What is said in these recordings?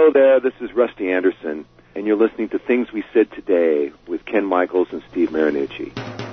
Hello there, this is Rusty Anderson, and you're listening to Things We Said Today with Ken Michaels and Steve Marinucci.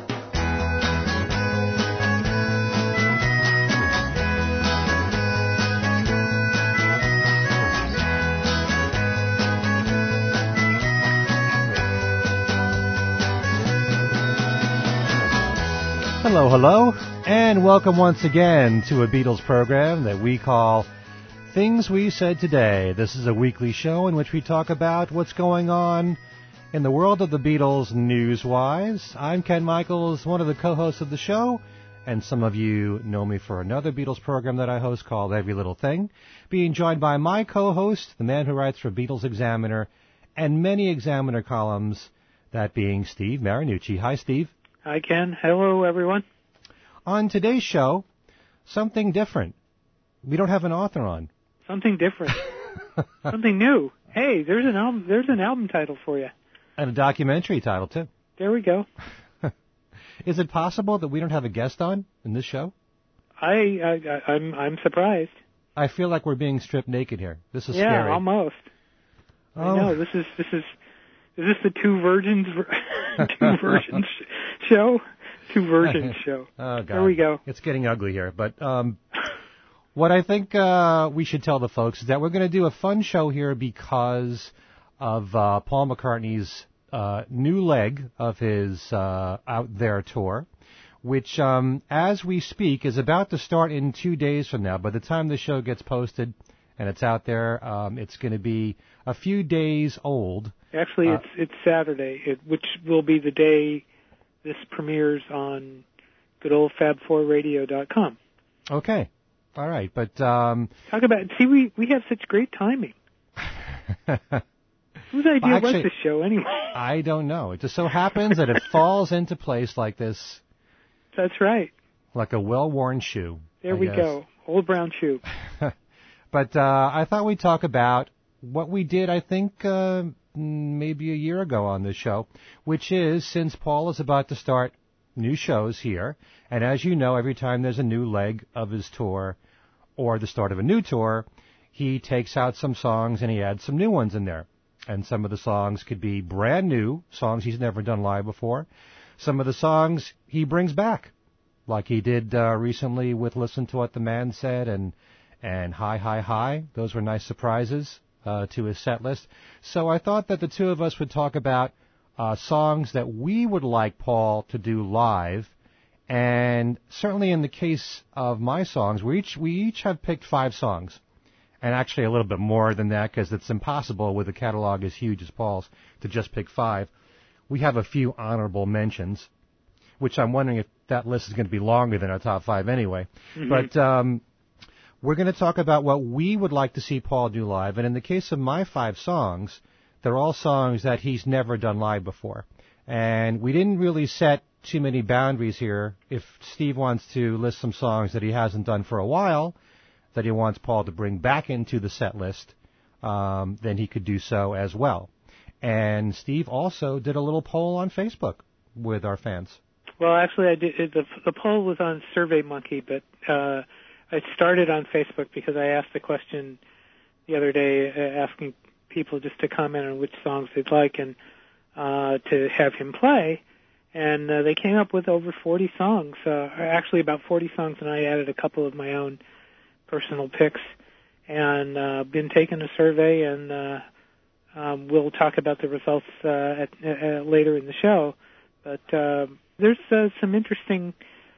Hello, hello, and welcome once again to a Beatles program that we call Things We Said Today. This is a weekly show in which we talk about what's going on in the world of the Beatles news-wise. I'm Ken Michaels, one of the co-hosts of the show, and some of you know me for another Beatles program that I host called Every Little Thing, being joined by my co-host, the man who writes for Beatles Examiner and many Examiner columns, that being Steve Marinucci. Hi, Steve. Hi, Ken. Hello, everyone. On today's show, something different. We don't have an author on. Something different. Something new. Hey, there's an album title for you. And a documentary title, too. There we go. Is it possible that we don't have a guest on in this show? I'm surprised. I feel like we're being stripped naked here. This is scary. Yeah, almost. Oh. I know. Is this the Two Virgins show? Two Virgins show. Oh, God. There we go. It's getting ugly here. But what I think we should tell the folks is that we're going to do a fun show here because of Paul McCartney's new leg of his Out There tour, which, as we speak, is about to start in 2 days from now. By the time the show gets posted and it's out there, it's going to be a few days old. Actually, it's Saturday, which will be the day this premieres on good old fab4radio.com. Okay. All right. But talk about we have such great timing. Whose idea was this show anyway? I don't know. It just so happens that it falls into place like this. That's right. Like a well-worn shoe. There we go. Old brown shoe. But I thought we'd talk about what we did, I think, maybe a year ago on this show, which is, since Paul is about to start new shows here, and as you know, every time there's a new leg of his tour or the start of a new tour, he takes out some songs and he adds some new ones in there. And some of the songs could be brand new, songs he's never done live before. Some of the songs he brings back, like he did recently with Listen to What the Man Said and Hi, Hi, Hi. Those were nice surprises to his set list. So I thought that the two of us would talk about songs that we would like Paul to do live. And certainly in the case of my songs, we each have picked 5 songs. And actually a little bit more than that, because it's impossible with a catalog as huge as Paul's to just pick 5. We have a few honorable mentions, which I'm wondering if that list is going to be longer than our top 5 anyway. Mm-hmm. But we're going to talk about what we would like to see Paul do live. And in the case of my 5 songs, they're all songs that he's never done live before. And we didn't really set too many boundaries here. If Steve wants to list some songs that he hasn't done for a while, that he wants Paul to bring back into the set list, then he could do so as well. And Steve also did a little poll on Facebook with our fans. Well, actually, I did. The poll was on SurveyMonkey, but I started on Facebook because I asked the question the other day, asking people just to comment on which songs they'd like and to have him play. And they came up with over 40 songs, actually about 40 songs, and I added a couple of my own personal picks, and been taking a survey, and we'll talk about the results later in the show. But there's some interesting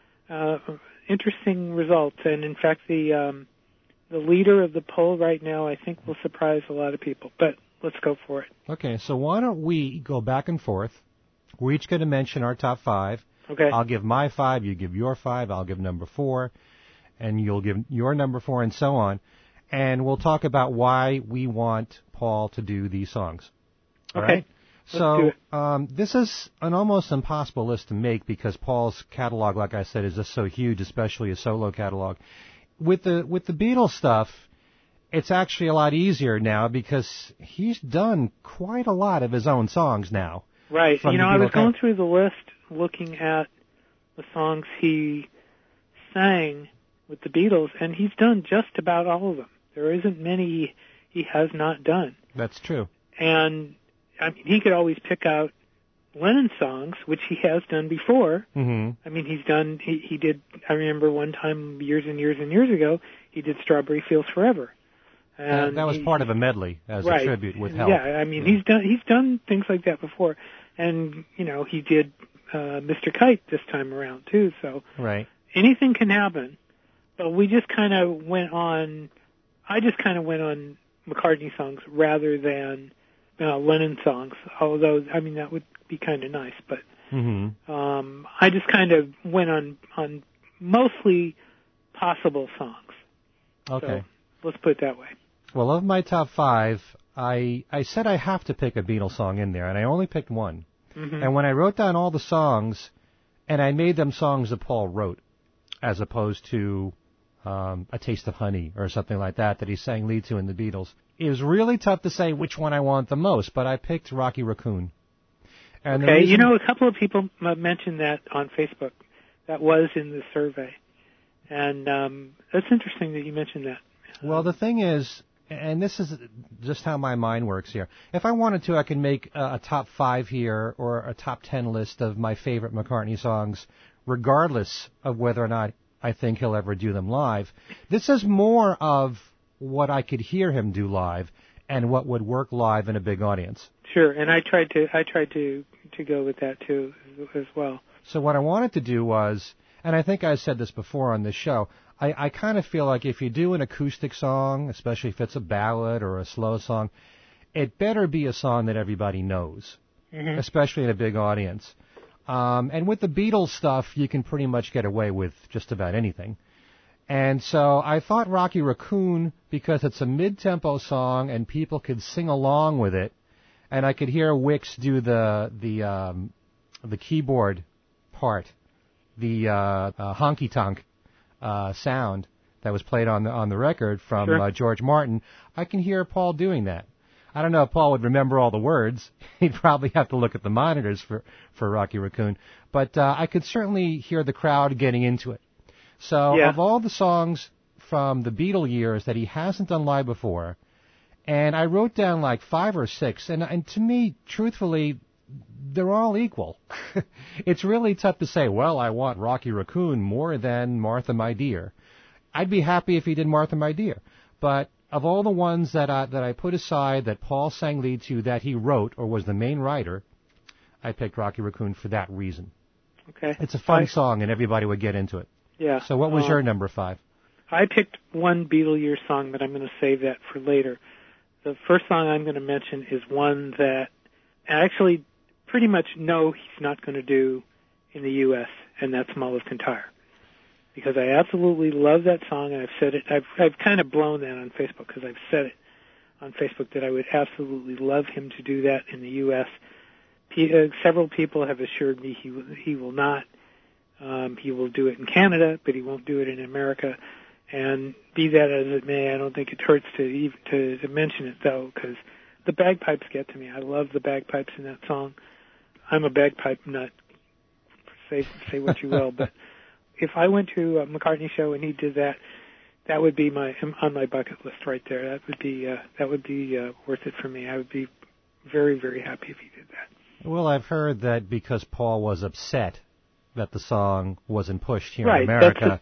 results, and in fact, the leader of the poll right now, I think, will surprise a lot of people. But let's go for it. Okay, so why don't we go back and forth? We're each going to mention our top 5. Okay. I'll give my 5, you give your 5, I'll give number 4, and you'll give your number 4, and so on. And we'll talk about why we want Paul to do these songs. All okay. Right? So this is an almost impossible list to make because Paul's catalog, like I said, is just so huge, especially a solo catalog. With the Beatles stuff, it's actually a lot easier now because he's done quite a lot of his own songs now. Right. You know, I was going through the list looking at the songs he sang with the Beatles, and he's done just about all of them. There isn't many he has not done. That's true. And I mean, he could always pick out Lennon songs, which he has done before. Mm-hmm. I mean, he did, I remember one time years and years and years ago, he did Strawberry Fields Forever. And that was part of a medley as a tribute with Help. Yeah, I mean, he's done things like that before. And, you know, he did Mr. Kite this time around, too. So anything can happen. But we just kind of went on, I just kind of went on McCartney songs rather than Lennon songs, although, I mean, that would be kind of nice. But I just kind of went on mostly possible songs. Okay. So let's put it that way. Well, of my top 5, I said I have to pick a Beatles song in there, and I only picked one. Mm-hmm. And when I wrote down all the songs, and I made them songs that Paul wrote, as opposed to A Taste of Honey or something like that he sang lead to in the Beatles, it was really tough to say which one I want the most, but I picked Rocky Raccoon. And okay, you know, a couple of people mentioned that on Facebook. That was in the survey. And that's interesting that you mentioned that. Well, the thing is, and this is just how my mind works here, if I wanted to, I could make a top 5 here or a top 10 list of my favorite McCartney songs, regardless of whether or not I think he'll ever do them live. This is more of what I could hear him do live and what would work live in a big audience. Sure, and I tried to go with that too as well. So what I wanted to do was, and I think I said this before on this show, I kind of feel like if you do an acoustic song, especially if it's a ballad or a slow song, it better be a song that everybody knows, especially in a big audience. And with the Beatles stuff, you can pretty much get away with just about anything. And so I thought Rocky Raccoon, because it's a mid-tempo song and people could sing along with it, and I could hear Wicks do the keyboard part, the honky-tonk sound that was played on the record from George Martin. I can hear Paul doing that. I don't know if Paul would remember all the words. He'd probably have to look at the monitors for Rocky Raccoon. But I could certainly hear the crowd getting into it. So of all the songs from the Beatle years that he hasn't done live before, and I wrote down like 5 or 6, and to me, truthfully, they're all equal. It's really tough to say, well, I want Rocky Raccoon more than Martha My Dear. I'd be happy if he did Martha My Dear. But of all the ones that I put aside that Paul sang lead to that he wrote or was the main writer, I picked Rocky Raccoon for that reason. Okay. It's a fun song and everybody would get into it. Yeah. So what was your number 5? I picked one Beatle year song, but I'm going to save that for later. The first song I'm going to mention is one that I actually pretty much know he's not going to do in the U.S., and that's Mull of Kintyre. Because I absolutely love that song, and I've said it. I've kind of blown that on Facebook because I've said it on Facebook that I would absolutely love him to do that in the U.S. Several people have assured me he will not. He will do it in Canada, but he won't do it in America. And be that as it may, I don't think it hurts to mention it, though, because the bagpipes get to me. I love the bagpipes in that song. I'm a bagpipe nut. Say what you will, but if I went to a McCartney show and he did that, that would be on my bucket list right there. That would be worth it for me. I would be very, very happy if he did that. Well, I've heard that because Paul was upset that the song wasn't pushed here in America,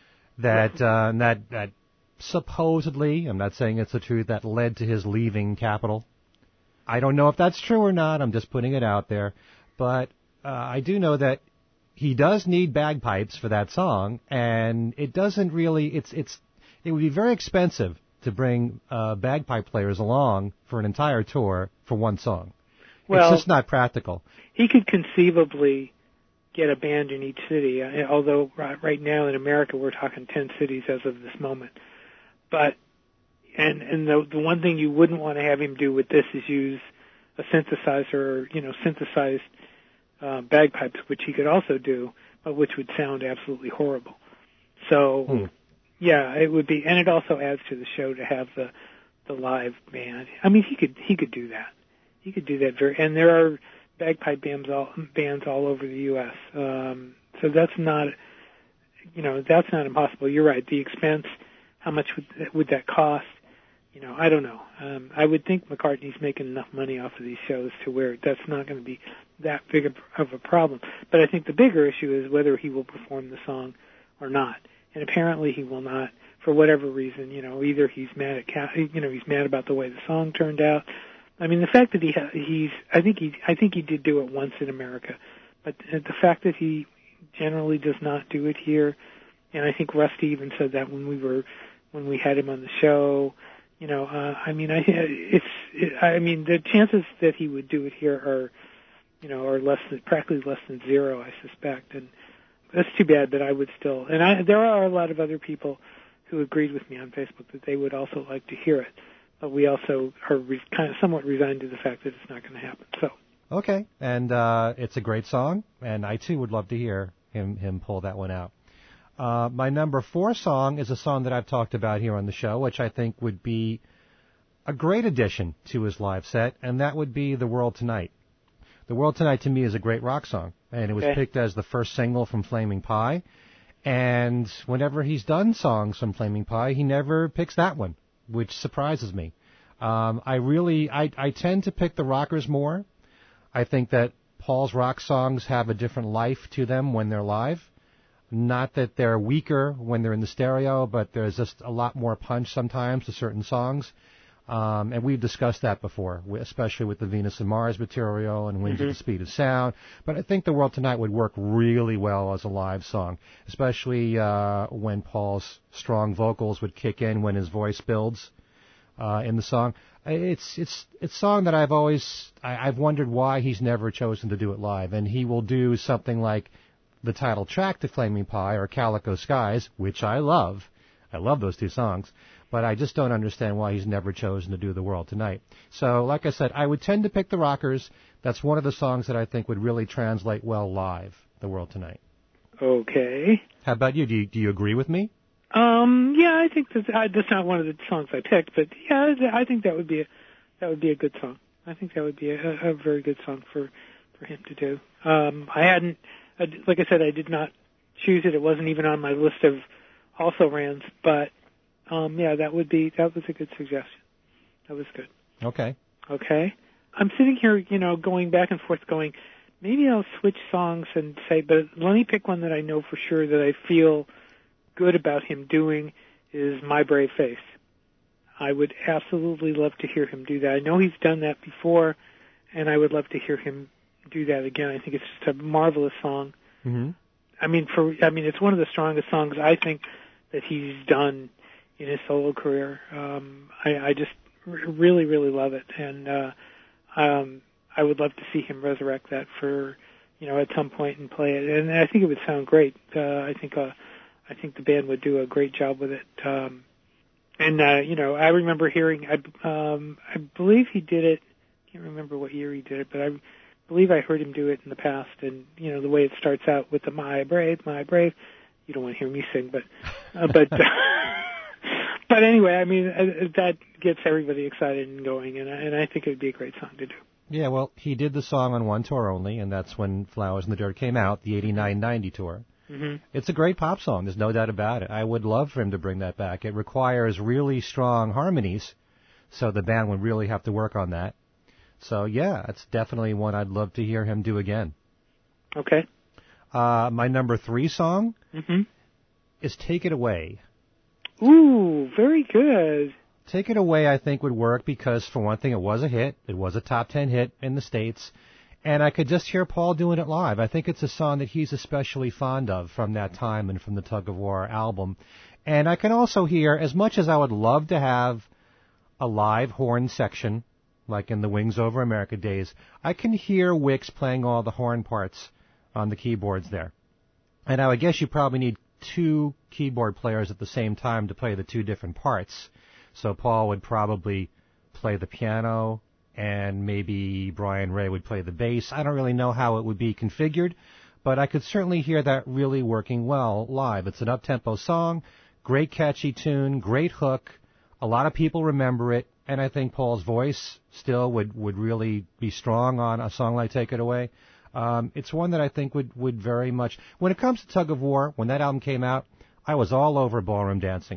that supposedly, I'm not saying it's the truth, that led to his leaving Capitol. I don't know if that's true or not. I'm just putting it out there. But I do know that he does need bagpipes for that song, and it doesn't really. It would be very expensive to bring bagpipe players along for an entire tour for one song. Well, it's just not practical. He could conceivably get a band in each city, although right now in America we're talking 10 cities as of this moment. But and the one thing you wouldn't want to have him do with this is use a synthesizer or synthesized bagpipes, which he could also do, but which would sound absolutely horrible. So yeah, it would be, and it also adds to the show to have the live band. I mean, he could do that. He could do that and there are bagpipe bands all over the U.S. So that's not impossible. You're right. The expense, how much would that cost? I don't know. I would think McCartney's making enough money off of these shows to where that's not going to be that big of a problem. But I think the bigger issue is whether he will perform the song or not. And apparently he will not, for whatever reason. Either he's mad at he's mad about the way the song turned out. I mean, the fact that I think he did do it once in America, but the fact that he generally does not do it here, and I think Rusty even said that when we had him on the show. The chances that he would do it here are practically less than zero, I suspect, and that's too bad. But I would still, there are a lot of other people who agreed with me on Facebook that they would also like to hear it, but we also are kind of somewhat resigned to the fact that it's not going to happen. So okay, and it's a great song, and I too would love to hear him pull that one out. My number 4 song is a song that I've talked about here on the show, which I think would be a great addition to his live set, and that would be The World Tonight. The World Tonight to me is a great rock song, and it was picked as the first single from Flaming Pie, and whenever he's done songs from Flaming Pie, he never picks that one, which surprises me. I tend to pick the rockers more. I think that Paul's rock songs have a different life to them when they're live. Not that they're weaker when they're in the stereo, but there's just a lot more punch sometimes to certain songs. And we've discussed that before, especially with the Venus and Mars material and Winds at the Speed of Sound. But I think The World Tonight would work really well as a live song, especially when Paul's strong vocals would kick in when his voice builds in the song. It's a song that I've wondered why he's never chosen to do it live. And he will do something like the title track to Flaming Pie or Calico Skies, which I love. I love those two songs, but I just don't understand why he's never chosen to do The World Tonight. So, like I said, I would tend to pick the rockers. That's one of the songs that I think would really translate well live, The World Tonight. Okay. How about you? Do you agree with me? Yeah, I think that's not one of the songs I picked, but yeah, I think that would be a good song. I think that would be a very good song for him to do. Like I said, I did not choose it. It wasn't even on my list of also-rans, but that was a good suggestion. That was good. Okay. I'm sitting here, going back and forth, going, maybe I'll switch songs and say, but let me pick one that I know for sure that I feel good about him doing is My Brave Face. I would absolutely love to hear him do that. I know he's done that before, and I would love to hear him do that again. I think it's just a marvelous song. Mm-hmm. It's one of the strongest songs I think that he's done in his solo career. I just really, really love it, and I would love to see him resurrect that for, at some point and play it. And I think it would sound great. I think the band would do a great job with it. I remember hearing, I believe he did it. I can't remember what year he did it, but I believe I heard him do it in the past. And the way it starts out with the My Brave. You don't want to hear me sing, but but anyway, that gets everybody excited and going, and I think it would be a great song to do. Yeah, well, he did the song on one tour only, and that's when Flowers in the Dirt came out, the 89-90 tour. Mm-hmm. It's a great pop song. There's no doubt about it. I would love for him to bring that back. It requires really strong harmonies, so the band would really have to work on that. So, yeah, it's definitely one I'd love to hear him do again. Okay. My number 3 song mm-hmm. is Take It Away. Ooh, very good. Take It Away, I think, would work because, for one thing, it was a hit. It was a top 10 hit in the States. And I could just hear Paul doing it live. I think it's a song that he's especially fond of from that time and from the Tug of War album. And I can also hear, as much as I would love to have a live horn section, like in the Wings Over America days, I can hear Wicks playing all the horn parts on the keyboards there. And I would guess you probably need 2 keyboard players at the same time to play the 2 different parts. So Paul would probably play the piano, and maybe Brian Ray would play the bass. I don't really know how it would be configured, but I could certainly hear that really working well live. It's an up-tempo song, great catchy tune, great hook. A lot of people remember it, and I think Paul's voice still would really be strong on a song like Take It Away. It's one that I think would very much... When it comes to Tug of War, when that album came out, I was all over ballroom dancing.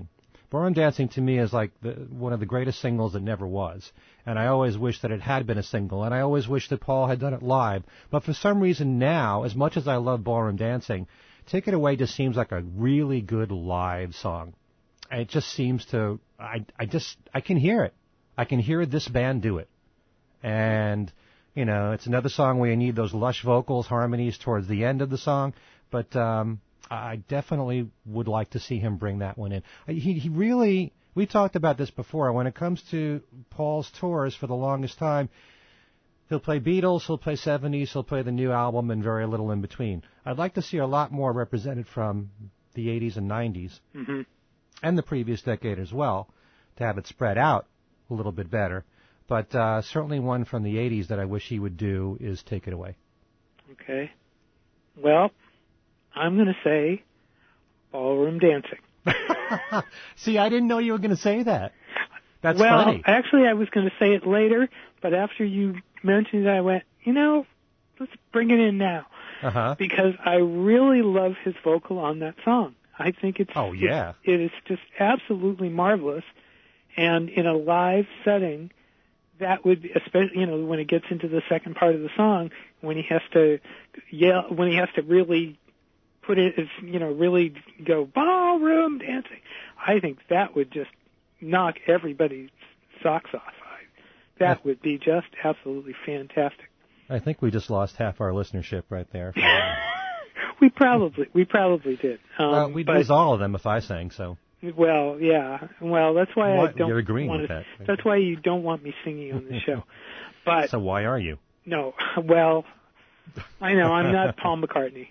Ballroom Dancing to me is like one of the greatest singles that never was. And I always wish that it had been a single, and I always wish that Paul had done it live. But for some reason now, as much as I love Ballroom Dancing, Take It Away just seems like a really good live song. It just seems to, I can hear it. I can hear this band do it. And, you know, it's another song where you need those lush vocals, harmonies towards the end of the song. But I definitely would like to see him bring that one in. He really, we talked about this before. When it comes to Paul's tours for the longest time, he'll play Beatles, he'll play 70s, he'll play the new album, and very little in between. I'd like to see a lot more represented from the 80s and 90s, and the previous decade as well, to have it spread out a little bit better. But certainly one from the 80s that I wish he would do is Take It Away. Okay. Well, I'm going to say Ballroom Dancing. See, I didn't know you were going to say that. That's well, funny. Well, actually, I was going to say it later, but after you mentioned it, I went, let's bring it in now. Because I really love his vocal on that song. I think it is just absolutely marvelous. And in a live setting, that would be, especially, when it gets into the second part of the song, when he has to yell, when he has to really put it, really go ballroom dancing, I think that would just knock everybody's socks off. That would be just absolutely fantastic. I think we just lost half our listenership right there. We probably did. We'd lose all of them if I sang, so. Well, yeah. Well, that's why I don't. You're agreeing with that. That's why you don't want me singing on the show. But so why are you? No. Well, I know I'm not Paul McCartney.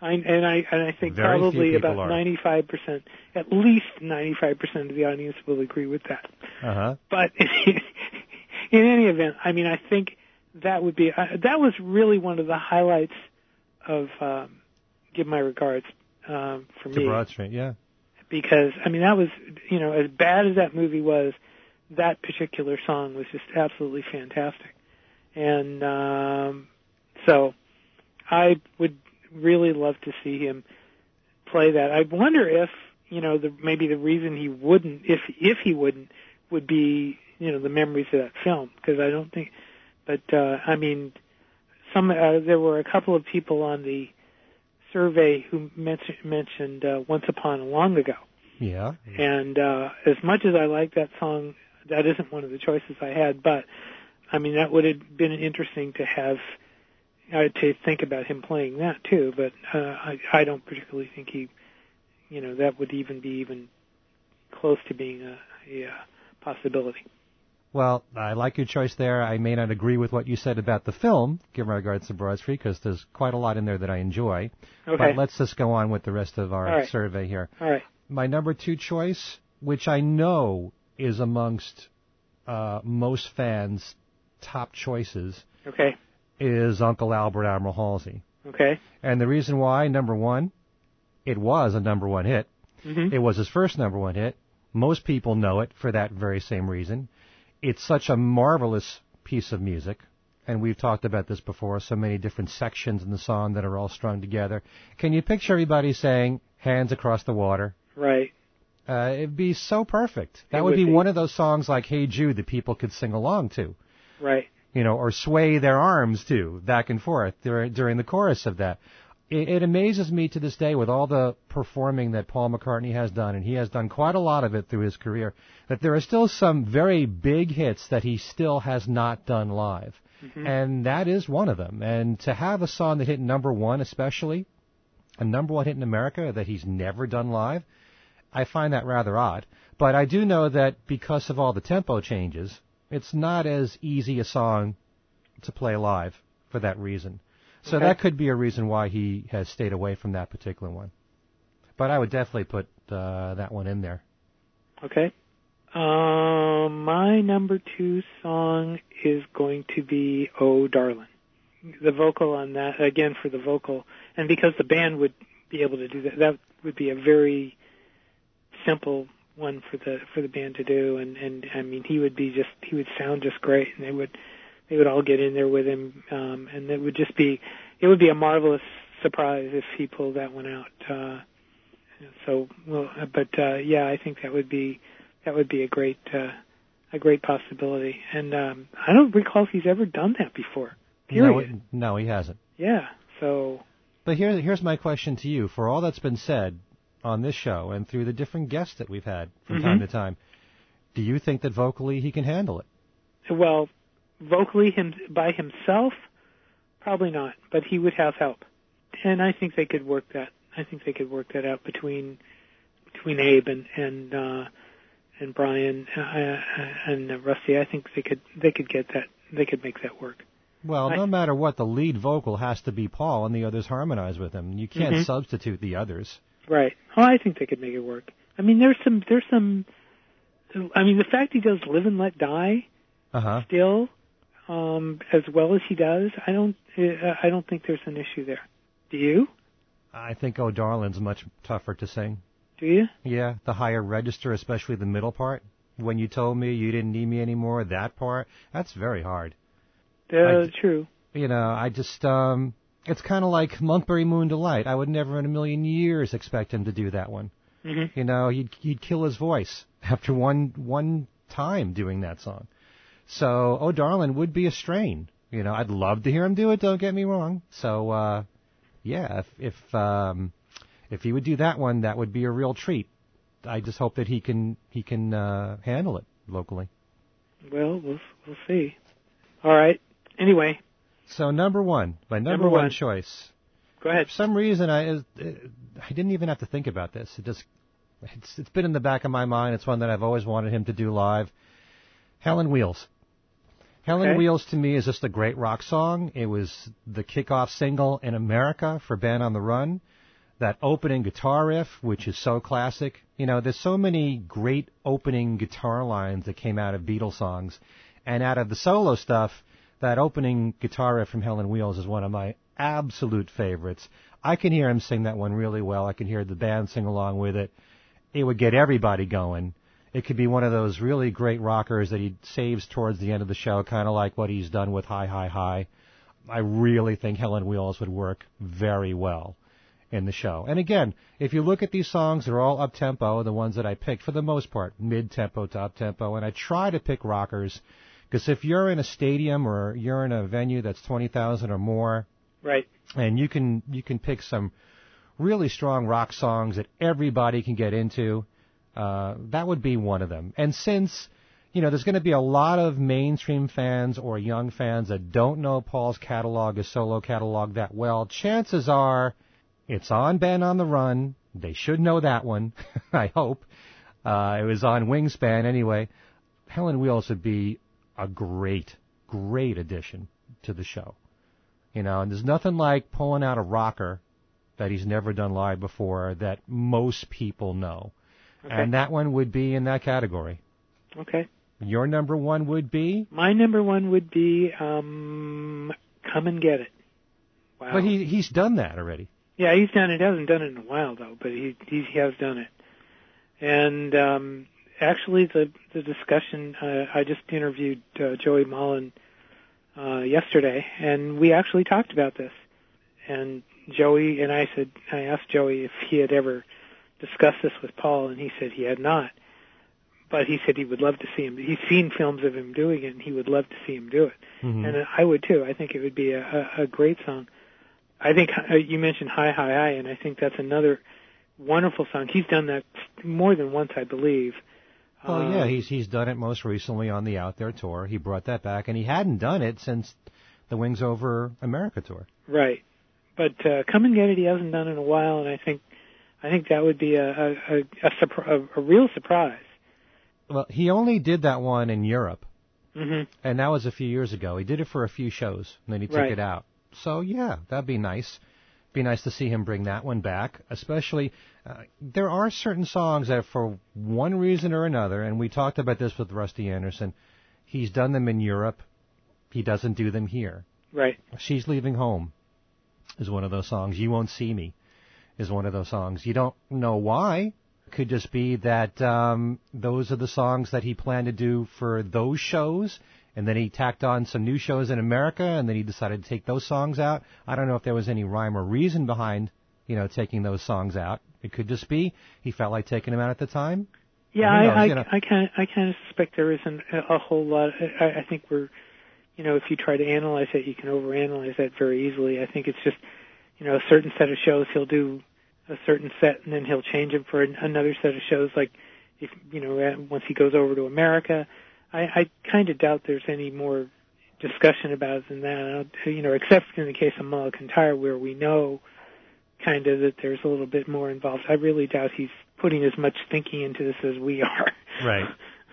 I think very probably about 95%, at least 95% of the audience will agree with that. But in any event, I mean, I think that would be that was really one of the highlights of Give My Regards for me. To Broad Street, yeah. Because, I mean, that was, as bad as that movie was, that particular song was just absolutely fantastic. And so I would really love to see him play that. I wonder if, maybe the reason he wouldn't, if he wouldn't, would be, the memories of that film. Because I don't think, but, I mean, there were a couple of people on the survey who mentioned Once Upon a Long Ago. Yeah. And as much as I like that song, that isn't one of the choices I had. But I mean, that would have been interesting to have to think about him playing that too. But I don't particularly think he, that would even be close to being a possibility. Well, I like your choice there. I may not agree with what you said about the film, Give My Regards to Broad Street, because there's quite a lot in there that I enjoy. Okay. But let's just go on with the rest of our survey here. All right. My number 2 choice, which I know is amongst most fans' top choices, is Uncle Albert Admiral Halsey. Okay. And the reason why, number 1, it was a number 1 hit. Mm-hmm. It was his first number 1 hit. Most people know it for that very same reason. It's such a marvelous piece of music, and we've talked about this before, so many different sections in the song that are all strung together. Can you picture everybody saying, Hands Across the Water? Right. It'd be so perfect. That would be one of those songs like Hey Jude that people could sing along to. Right. Or sway their arms to, back and forth during the chorus of that. It amazes me to this day, with all the performing that Paul McCartney has done, and he has done quite a lot of it through his career, that there are still some very big hits that he still has not done live. Mm-hmm. And that is one of them. And to have a song that hit number 1, especially, a number 1 hit in America that he's never done live, I find that rather odd. But I do know that because of all the tempo changes, it's not as easy a song to play live for that reason. So that could be a reason why he has stayed away from that particular one. But I would definitely put that one in there. Okay. My number 2 song is going to be Oh Darling. The vocal on that, again for the vocal, and because the band would be able to do that would be a very simple one for the band to do, and I mean he would sound just great, and they would all get in there with him, and it would be a marvelous surprise if he pulled that one out. So, well, but yeah, I think that would be a great possibility. And I don't recall if he's ever done that before. Period. No, he hasn't. Yeah. So. But here's my question to you: for all that's been said on this show and through the different guests that we've had from time to time, do you think that vocally he can handle it? Well, vocally by himself, probably not. But he would have help, and I think they could work that. I think they could work that out between Abe and Brian and Rusty. I think they could get that. They could make that work. Well, no matter what, the lead vocal has to be Paul, and the others harmonize with him. You can't substitute the others. Right. Oh, I think they could make it work. I mean, there's some. I mean, the fact he does "Live and Let Die" still, as well as he does, I don't think there's an issue there. Do you? I think "Oh Darlin's" much tougher to sing. Do you? Yeah, the higher register, especially the middle part. When you told me you didn't need me anymore, that part, that's very hard. True. You know, I just, it's kind of like Monkberry Moon Delight. I would never in a million years expect him to do that one. Mm-hmm. You know, he'd kill his voice after one time doing that song. So, "Oh Darlin" would be a strain. You know, I'd love to hear him do it, don't get me wrong. So, yeah, if he would do that one, that would be a real treat. I just hope that he can handle it locally. Well, we'll see. All right. Anyway. So my number one choice. Go ahead. For some reason, I didn't even have to think about this. It's been in the back of my mind. It's one that I've always wanted him to do live. Helen Wheels. Helen Wheels to me is just a great rock song. It was the kickoff single in America for Band on the Run. That opening guitar riff, which is so classic. You know, there's so many great opening guitar lines that came out of Beatles songs. And out of the solo stuff, that opening guitar riff from Helen Wheels is one of my absolute favorites. I can hear him sing that one really well. I can hear the band sing along with it. It would get everybody going. It could be one of those really great rockers that he saves towards the end of the show, kind of like what he's done with Hi, Hi, Hi. I really think Helen Wheels would work very well in the show. And again, if you look at these songs, they're all up-tempo, the ones that I picked, for the most part, mid-tempo to up-tempo, and I try to pick rockers, because if you're in a stadium or you're in a venue that's 20,000 or more, right, and you can pick some really strong rock songs that everybody can get into, that would be one of them. And since, you know, there's going to be a lot of mainstream fans or young fans that don't know Paul's catalog, his solo catalog that well, chances are it's on Band on the Run. They should know that one, I hope. It was on Wingspan anyway. Helen Wheels would be a great addition to the show. You know, and there's nothing like pulling out a rocker that he's never done live before that most people know. Okay. And that one would be in that category. Okay. Your number one would be? My number one would be Come and Get It. Wow. But he's done that already. Yeah, he's done it. He hasn't done it in a while, though, but he has done it. And actually, the discussion, I just interviewed Joey Mullen yesterday, and we actually talked about this. And Joey and I asked Joey if he had ever discussed this with Paul, and he said he had not. But he said he would love to see him. He's seen films of him doing it, and he would love to see him do it. Mm-hmm. And I would, too. I think it would be a great song. I think you mentioned Hi, Hi, Hi, and I think that's another wonderful song. He's done that more than once, I believe. Well, yeah, he's done it most recently on the Out There tour. He brought that back, and he hadn't done it since the Wings Over America tour. Right. But Come and Get It, he hasn't done in a while, and I think that would be a real surprise. Well, he only did that one in Europe, mm-hmm. and that was a few years ago. He did it for a few shows, and then he took it out. So, yeah, that'd be nice. Be nice to see him bring that one back, especially there are certain songs that for one reason or another, and we talked about this with Rusty Anderson, he's done them in Europe, he doesn't do them here. Right. She's Leaving Home is one of those songs. You Won't See Me is one of those songs. You don't know why. It could just be that those are the songs that he planned to do for those shows, and then he tacked on some new shows in America, and then he decided to take those songs out. I don't know if there was any rhyme or reason behind, taking those songs out. It could just be he felt like taking him out at the time. Yeah, I kind of suspect there isn't a whole lot. I think we're, if you try to analyze it, you can overanalyze that very easily. I think it's just, a certain set of shows he'll do a certain set, and then he'll change it for another set of shows. Like, if once he goes over to America, I kind of doubt there's any more discussion about it than that. Except in the case of Mulligan-Tyre, where we know kind of that there's a little bit more involved. I really doubt he's putting as much thinking into this as we are. Right.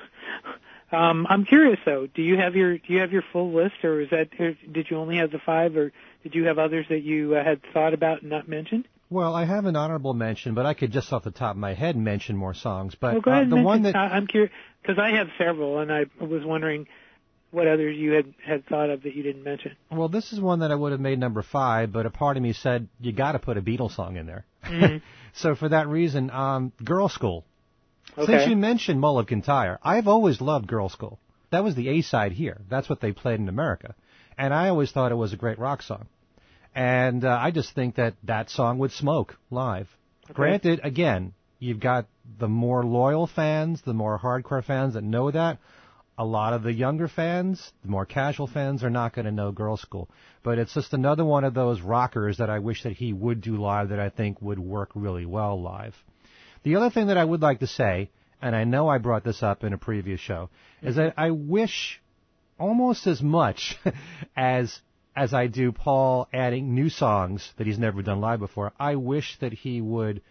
I'm curious though. Do you have your full list, or did you only have the 5, or did you have others that you had thought about and not mentioned? Well, I have an honorable mention, but I could just off the top of my head mention more songs. But well, go ahead and the one that I'm curious because I have several, and I was wondering what others you had thought of that you didn't mention. Well, this is one that I would have made number 5, but a part of me said you got to put a Beatles song in there. Mm-hmm. So for that reason, Girl School. Okay. Since you mentioned Mulligan-Tyre, I've always loved Girl School. That was the A-side here. That's what they played in America. And I always thought it was a great rock song. And I just think that song would smoke live. Okay. Granted, again, you've got the more loyal fans, the more hardcore fans that know that. A lot of the younger fans, the more casual fans, are not going to know Girl School. But it's just another one of those rockers that I wish that he would do live that I think would work really well live. The other thing that I would like to say, and I know I brought this up in a previous show, is that I wish almost as much as I do Paul adding new songs that he's never done live before, I wish that he would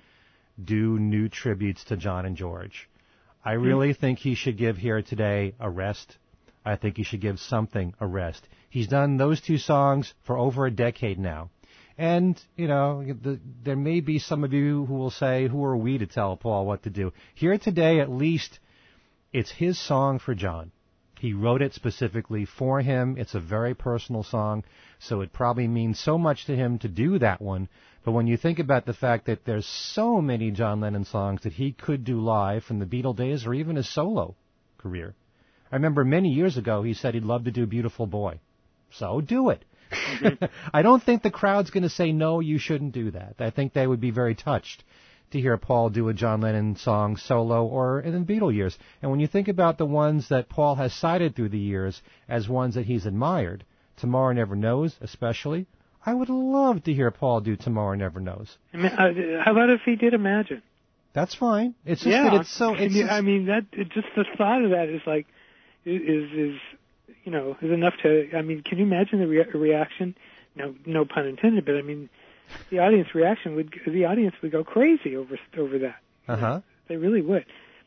do new tributes to John and George. I really think he should give Here Today a rest. I think he should give Something a rest. He's done those 2 songs for over a decade now. And, there may be some of you who will say, who are we to tell Paul what to do? Here Today, at least, it's his song for John. He wrote it specifically for him. It's a very personal song, so it probably means so much to him to do that one. But when you think about the fact that there's so many John Lennon songs that he could do live from the Beatle days or even his solo career. I remember many years ago he said he'd love to do Beautiful Boy. So do it. Mm-hmm. I don't think the crowd's going to say, no, you shouldn't do that. I think they would be very touched to hear Paul do a John Lennon song solo or in the Beatle years. And when you think about the ones that Paul has cited through the years as ones that he's admired, Tomorrow Never Knows especially, I would love to hear Paul do Tomorrow Never Knows. How about if he did Imagine? That's fine. It's just that it's so... just the thought of that is like, is enough to... can you imagine the reaction? No pun intended, but the audience would go crazy over that. Uh-huh. They really would.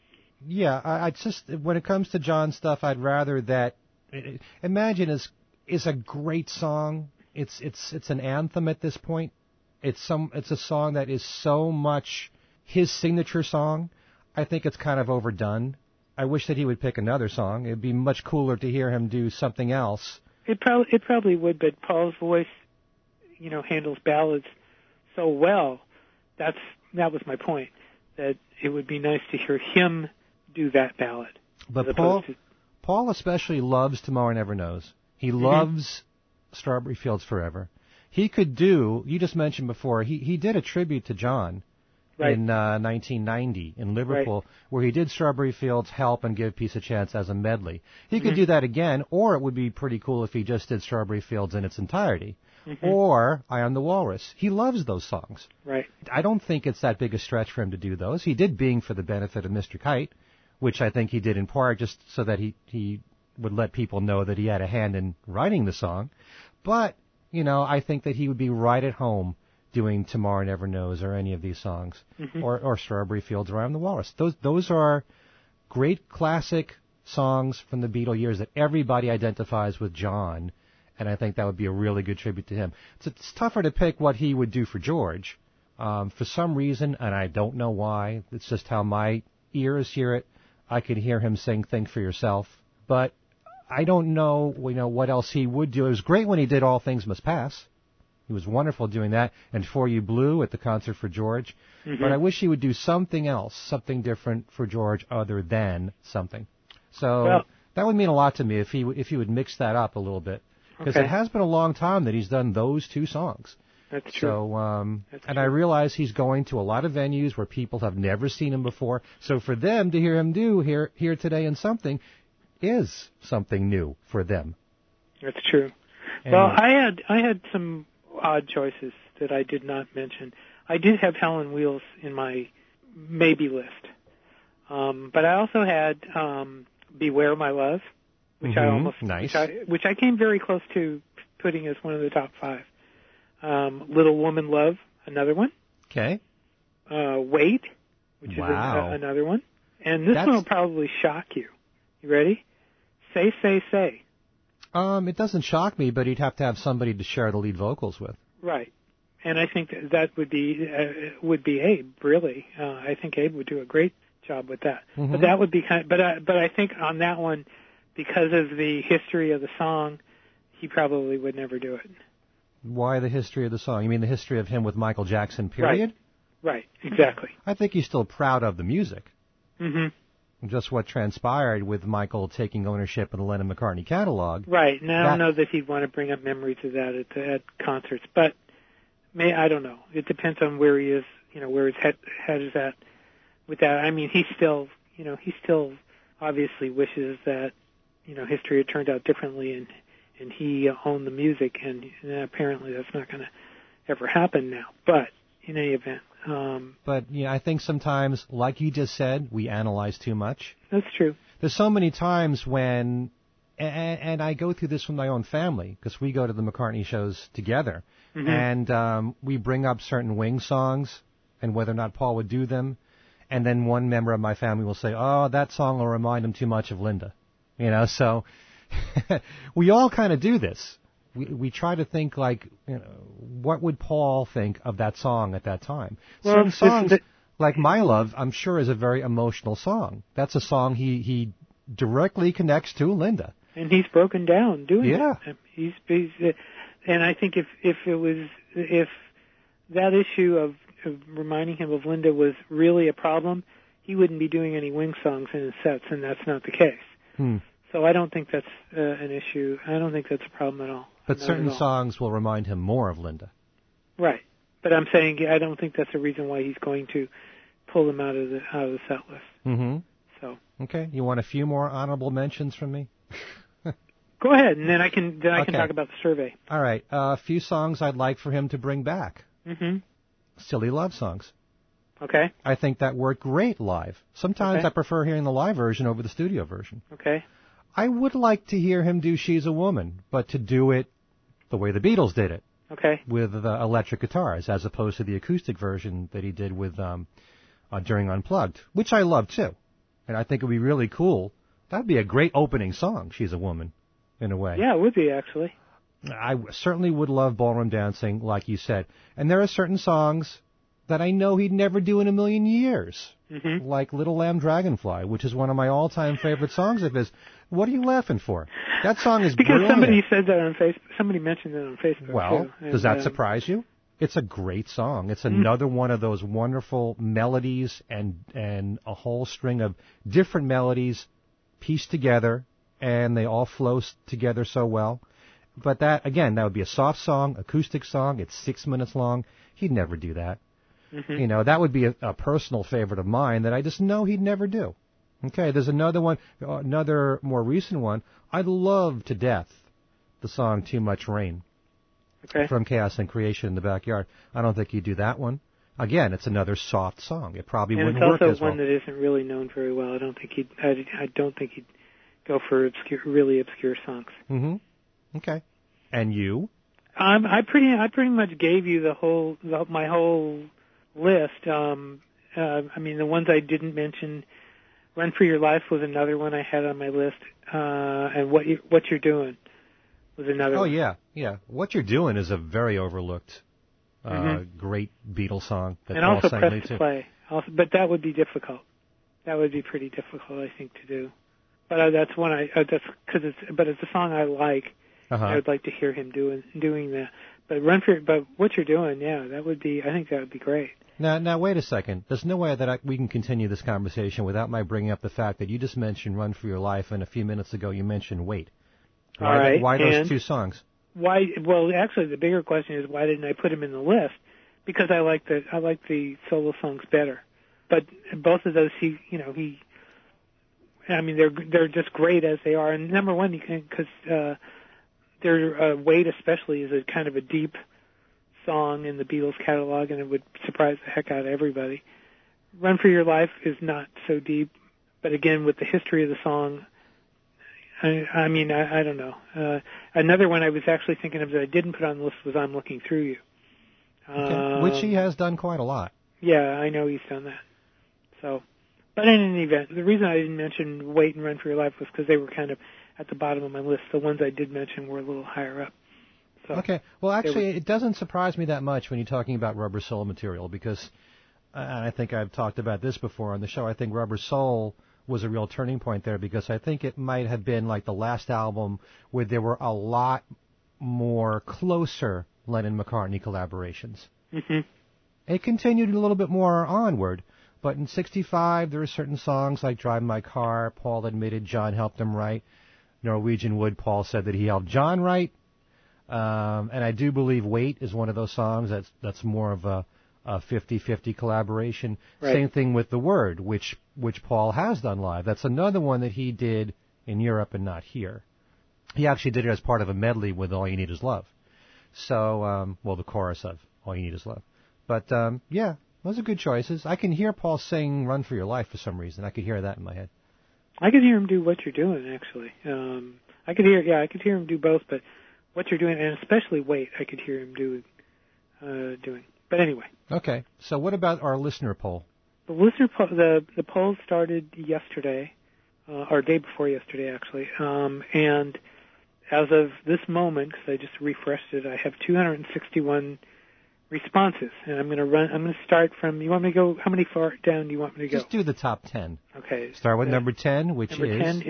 Yeah, I just, when it comes to John stuff, I'd rather that... Imagine is a great song. It's an anthem at this point. It's a song that is so much his signature song. I think it's kind of overdone. I wish that he would pick another song. It'd be much cooler to hear him do something else. It probably would, but Paul's voice, handles ballads so well. That was my point. That it would be nice to hear him do that ballad. But Paul especially loves Tomorrow Never Knows. He loves Strawberry Fields Forever. He could do, you just mentioned before, he did a tribute to John in 1990 in Liverpool, where he did Strawberry Fields, Help, and Give Peace a Chance as a medley. He could do that again, or it would be pretty cool if he just did Strawberry Fields in its entirety. Or I Am the Walrus. He loves those songs. Right. I don't think it's that big a stretch for him to do those. He did Being for the Benefit of Mr. Kite, which I think he did in part just so that he would let people know that he had a hand in writing the song. But, I think that he would be right at home doing Tomorrow Never Knows or any of these songs, or Strawberry Fields or I Am the Walrus. Those are great classic songs from the Beatle years that everybody identifies with John, and I think that would be a really good tribute to him. It's tougher to pick what he would do for George. For some reason, and I don't know why, it's just how my ears hear it, I could hear him sing Think for Yourself, but I don't know, what else he would do. It was great when he did All Things Must Pass. He was wonderful doing that, and For You Blue at the concert for George. But I wish he would do something else, something different for George other than Something. So that would mean a lot to me if he would mix that up a little bit, because it has been a long time that he's done those 2 songs. That's true. So, That's and true. I realize he's going to a lot of venues where people have never seen him before. So for them to hear him do here today in something is something new for them. That's true. And Well, I had some odd choices that I did not mention. I did have Helen Wheels in my maybe list, but I also had Beware My Love, which I almost which I came very close to putting as one of the top 5. Little Woman Love, another one. Okay. Wait, which is another one. And this one will probably shock you. You ready? Say, Say, Say. It doesn't shock me, but he'd have to have somebody to share the lead vocals with. Right. And I think that would be Abe, really. I think Abe would do a great job with that. Mm-hmm. But that would be but I think on that one, because of the history of the song, he probably would never do it. Why the history of the song? You mean the history of him with Michael Jackson, period? Right, exactly. I think he's still proud of the music. Mm-hmm. Just what transpired with Michael taking ownership of the Lennon McCartney catalog. Right, and I don't know that he'd want to bring up memories of that at concerts, but I don't know. It depends on where he is, where his head is at with that. I mean, he still obviously wishes that, history had turned out differently and he owned the music, and apparently that's not going to ever happen now. But in any event. But I think sometimes, like you just said, we analyze too much. That's true. There's so many times when, and I go through this with my own family, because we go to the McCartney shows together, and we bring up certain Wings songs and whether or not Paul would do them, and then one member of my family will say, oh, that song will remind him too much of Linda. So we all kind of do this. We try to think like, what would Paul think of that song at that time? Well, certain songs, like My Love, I'm sure is a very emotional song. That's a song he directly connects to Linda. And he's broken down doing it. Yeah. He's and I think if that issue of reminding him of Linda was really a problem, he wouldn't be doing any Wings songs in his sets, and that's not the case. So I don't think that's an issue. I don't think that's a problem at all. But certain songs will remind him more of Linda. Right. But I'm saying I don't think that's a reason why he's going to pull them out of the set list. Mm-hmm. So. Okay. You want a few more honorable mentions from me? Go ahead, and then I can talk about the survey. All right. A few songs I'd like for him to bring back. Mm-hmm. Silly love songs. Okay. I think that worked great live. Sometimes I prefer hearing the live version over the studio version. Okay. I would like to hear him do She's a Woman, but to do it the way the Beatles did it. Okay. With electric guitars, as opposed to the acoustic version that he did with during Unplugged, which I love too. And I think it would be really cool. That would be a great opening song, She's a Woman, in a way. Yeah, it would be, actually. I certainly would love ballroom dancing, like you said. And there are certain songs that I know he'd never do in a million years, like Little Lamb Dragonfly, which is one of my all-time favorite songs of his. What are you laughing for? That song is because brilliant. Somebody said that on Facebook. Somebody mentioned it on Facebook. Well, too. Does that surprise you? It's a great song. It's another one of those wonderful melodies and a whole string of different melodies pieced together, and they all flow together so well. But that would be a soft song, acoustic song. It's 6 minutes long. He'd never do that. That would be a personal favorite of mine that I just know he'd never do. Okay, there's another one, another more recent one. I love to death the song Too Much Rain from Chaos and Creation in the Backyard. I don't think he'd do that one. Again, it's another soft song. It probably wouldn't work as well. And it's also one that isn't really known very well. I don't think he'd go for really obscure songs. Okay. And you? I pretty much gave you my whole list. I mean, the ones I didn't mention, Run for Your Life was another one I had on my list, and What You're Doing was another one. Oh, yeah. What You're Doing is a very overlooked, great Beatles song that and Paul also sang Press lead to to. Play. But that would be difficult. That would be pretty difficult, I think, to do. But that's one but it's a song I like. I would like to hear him doing that. But What You're Doing, I think that would be great. Now, wait a second. There's no way that we can continue this conversation without my bringing up the fact that you just mentioned Run for Your Life, and a few minutes ago you mentioned Wait. Why those two songs? why? Well, actually, the bigger question is why didn't I put him in the list? Because I like the solo songs better. But both of those, they're just great as they are. And number one, because their Wait especially is a kind of a deep song in the Beatles catalog, and it would surprise the heck out of everybody. Run for Your Life is not so deep, but again, with the history of the song, I don't know. Another one I was actually thinking of that I didn't put on the list was I'm Looking Through You. Okay. Which he has done quite a lot. Yeah, I know he's done that. So, but in any event, the reason I didn't mention Wait and Run for Your Life was because they were kind of at the bottom of my list. The ones I did mention were a little higher up. So okay. Well, actually, it doesn't surprise me that much when you're talking about Rubber Soul material because, and I think I've talked about this before on the show, I think Rubber Soul was a real turning point there because I think it might have been like the last album where there were a lot more closer Lennon-McCartney collaborations. Mm-hmm. It continued a little bit more onward, but in '65 there were certain songs like Drive My Car, Paul admitted John helped him write. Norwegian Wood, Paul said that he helped John write. And I do believe Wait is one of those songs that's more of a 50-50 collaboration. Right. Same thing with The Word, which Paul has done live. That's another one that he did in Europe and not here. He actually did it as part of a medley with All You Need Is Love. So, the chorus of All You Need Is Love. But, yeah, those are good choices. I can hear Paul sing Run for Your Life for some reason. I could hear that in my head. I could hear him do What You're Doing, actually. I could hear him do both, but What You're Doing, and especially Wait, I could hear him doing. But anyway. Okay. So what about our listener poll? The listener poll, the poll started yesterday, or day before yesterday, actually. And as of this moment, because I just refreshed it, I have 261 responses, and I'm going to start from. You want me to go? How many far down do you want me to go? Just do the top 10. Okay. Start with number 10, which number 10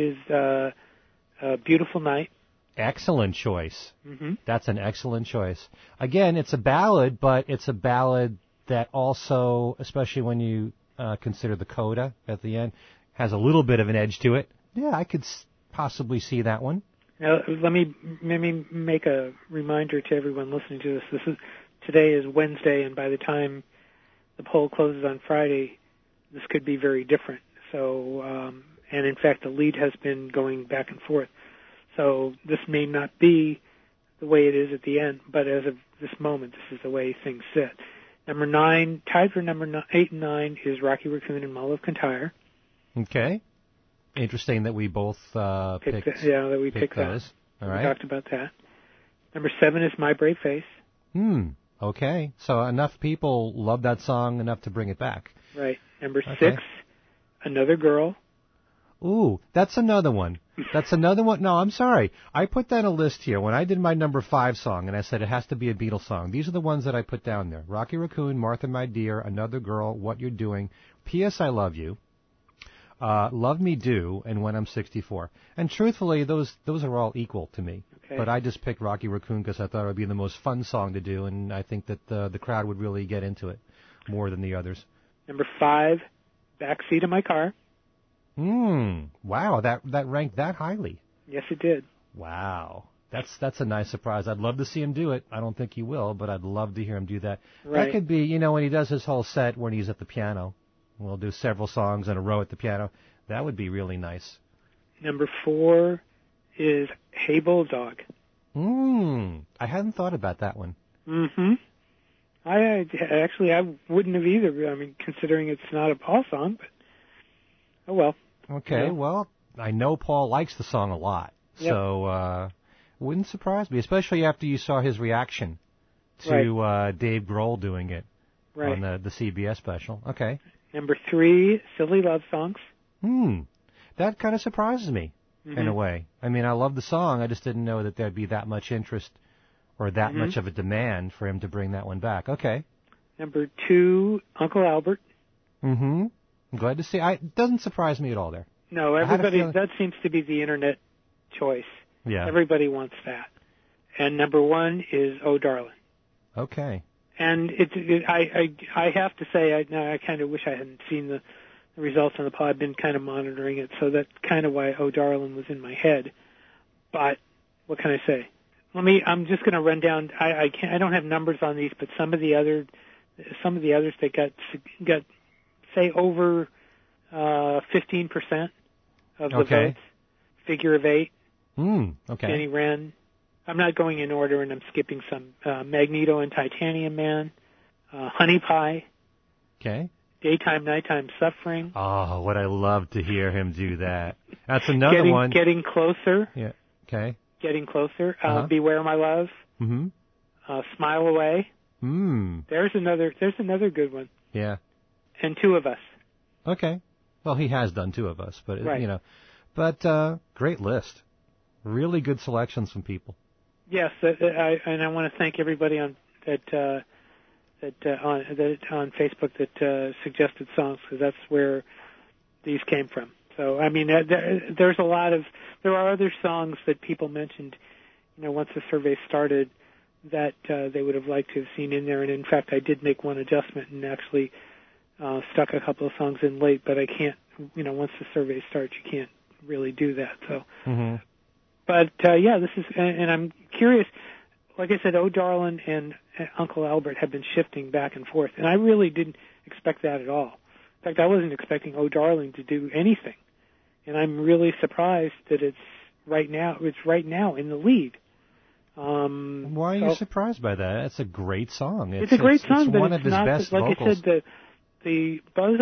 is Beautiful Night. Excellent choice. Mm-hmm. That's an excellent choice. Again, it's a ballad, but it's a ballad that also, especially when you consider the coda at the end, has a little bit of an edge to it. Yeah, I could possibly see that one. Now, let me make a reminder to everyone listening to this. Today is Wednesday, and by the time the poll closes on Friday, this could be very different. So, and in fact, the lead has been going back and forth. So this may not be the way it is at the end, but as of this moment, this is the way things sit. Number 9, tied for number 8 and 9, is Rocky Raccoon and Mull of Kintyre. Okay. Interesting that we both picked those. That. All right. We talked about that. Number 7 is My Brave Face. Okay. So enough people love that song enough to bring it back. Right. Number 6, Another Girl. Ooh, that's another one. That's another one. No, I'm sorry. I put down a list here when I did my number 5 song, and I said it has to be a Beatles song. These are the ones that I put down there. Rocky Raccoon, Martha My Dear, Another Girl, What You're Doing, P.S. I Love You, Love Me Do, and When I'm 64. And truthfully, those are all equal to me. Okay. But I just picked Rocky Raccoon because I thought it would be the most fun song to do, and I think that the crowd would really get into it more than the others. Number 5, Backseat of My Car. Wow, that ranked that highly. Yes, it did. Wow. That's a nice surprise. I'd love to see him do it. I don't think he will, but I'd love to hear him do that. Right. That could be, when he does his whole set when he's at the piano. We'll do several songs in a row at the piano. That would be really nice. Number 4 is Hey Bulldog. I hadn't thought about that one. Mm-hmm. I wouldn't have either. I mean, considering it's not a Paul song, but oh well. Okay, well, I know Paul likes the song a lot, so wouldn't surprise me, especially after you saw his reaction to Dave Grohl doing it on the CBS special. Okay. Number 3, Silly Love Songs. That kind of surprises me in a way. I mean, I love the song. I just didn't know that there'd be that much interest or that much of a demand for him to bring that one back. Okay. Number 2, Uncle Albert. I'm glad to see. It doesn't surprise me at all there. No, that seems to be the internet choice. Yeah. Everybody wants that. And number 1 is Oh Darling. Okay. And I have to say, I kind of wish I hadn't seen the results on the poll. I've been kind of monitoring it, so that's kind of why Oh Darling was in my head. But what can I say? I'm just going to run down. I can't. I don't have numbers on these, but some of the others that got say over 15% of the votes. Figure of Eight. Okay. Jenny Wren. I'm not going in order, and I'm skipping some. Magneto and Titanium Man. Honey Pie. Okay. Daytime, Nighttime Suffering. Oh, would I love to hear him do that. That's another one. Getting Closer. Yeah. Okay. Getting Closer. Beware My Love. Mm-hmm. Smile Away. There's another good one. Yeah. And Two of Us. Okay. Well, he has done Two of Us, but right. But great list. Really good selections from people. Yes, and I want to thank everybody on on Facebook that suggested songs, because that's where these came from. So I mean, there are other songs that people mentioned, once the survey started, that they would have liked to have seen in there. And in fact, I did make one adjustment and actually stuck a couple of songs in late, but I can't. Once the survey starts, you can't really do that. So. Mm-hmm. But this is, and I'm curious. Like I said, Oh Darlin' and Uncle Albert have been shifting back and forth, and I really didn't expect that at all. In fact, I wasn't expecting Oh Darling to do anything, and I'm really surprised that it's right now in the lead. Why are you surprised by that? It's a great song. It's a great song, it's but one it's of his not, best like vocals. I said, the buzz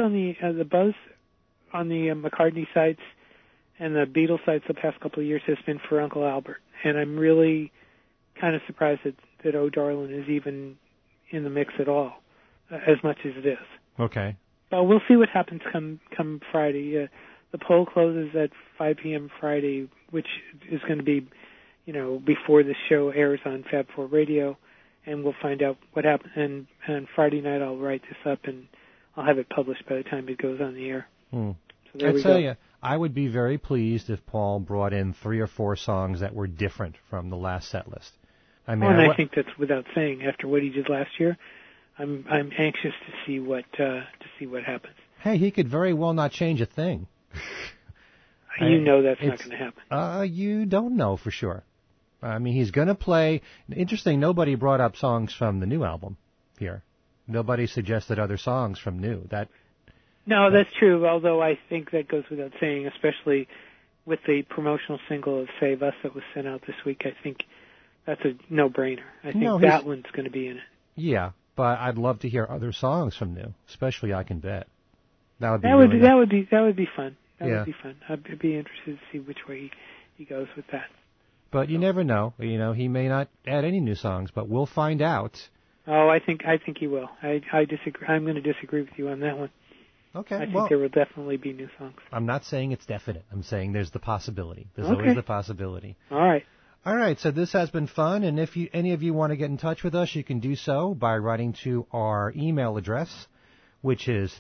on the McCartney sites and the Beatles sites the past couple of years has been for Uncle Albert, and I'm really kind of surprised that Oh Darlin' is even in the mix at all, as much as it is. Okay. But we'll see what happens come Friday. The poll closes at 5 p.m. Friday, which is going to be, before the show airs on Fab 4 Radio, and we'll find out what happens. And Friday night I'll write this up, and I'll have it published by the time it goes on the air. So there we go. I tell you, I would be very pleased if Paul brought in 3 or 4 songs that were different from the last set list. I mean, I think that's without saying. After what he did last year, I'm anxious to see what happens. Hey, he could very well not change a thing. That's not going to happen. You don't know for sure. I mean, he's going to play. Interesting. Nobody brought up songs from the new album here. Nobody suggested other songs from new. No, that's true. Although I think that goes without saying, especially with the promotional single of "Save Us" that was sent out this week. I think that's a no-brainer. I think that one's going to be in it. Yeah, but I'd love to hear other songs from new, especially "I Can Bet." That would be fun. Would be fun. I'd be interested to see which way he goes with that. But you never know. He may not add any new songs, but we'll find out. Oh, I think he will. I disagree. I'm going to disagree with you on that one. Okay. I think there will definitely be new songs. I'm not saying it's definite. I'm saying there's the possibility. There's always the possibility. All right. So this has been fun, and if any of you want to get in touch with us, you can do so by writing to our email address, which is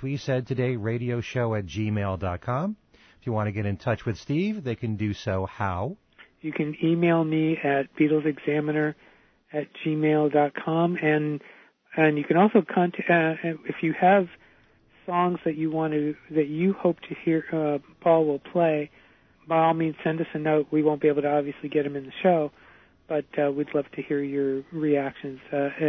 thingswesaidtodayRadioshow@gmail.com. If you want to get in touch with Steve, they can do so how? You can email me at BeatlesExaminer@gmail.com, and you can also contact if you have songs that you hope to hear Paul will play. By all means, send us a note. We won't be able to obviously get them in the show, but we'd love to hear your reactions at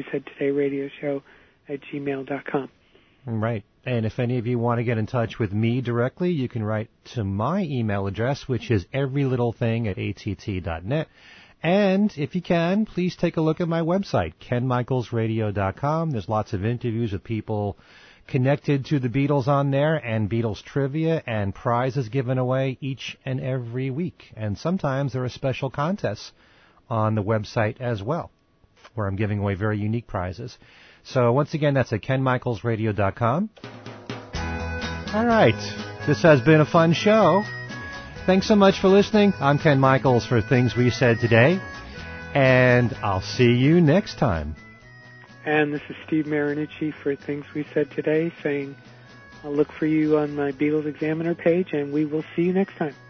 thingswesaidtodayRadioshow@gmail.com. Right. And if any of you want to get in touch with me directly, you can write to my email address, which is everylittlething@att.net. And if you can, please take a look at my website, kenmichaelsradio.com. There's lots of interviews with people connected to the Beatles on there, and Beatles trivia and prizes given away each and every week. And sometimes there are special contests on the website as well, where I'm giving away very unique prizes. So once again, that's at kenmichaelsradio.com. All right. This has been a fun show. Thanks so much for listening. I'm Ken Michaels for Things We Said Today, and I'll see you next time. And this is Steve Marinucci for Things We Said Today, saying I'll look for you on my Beatles Examiner page, and we will see you next time.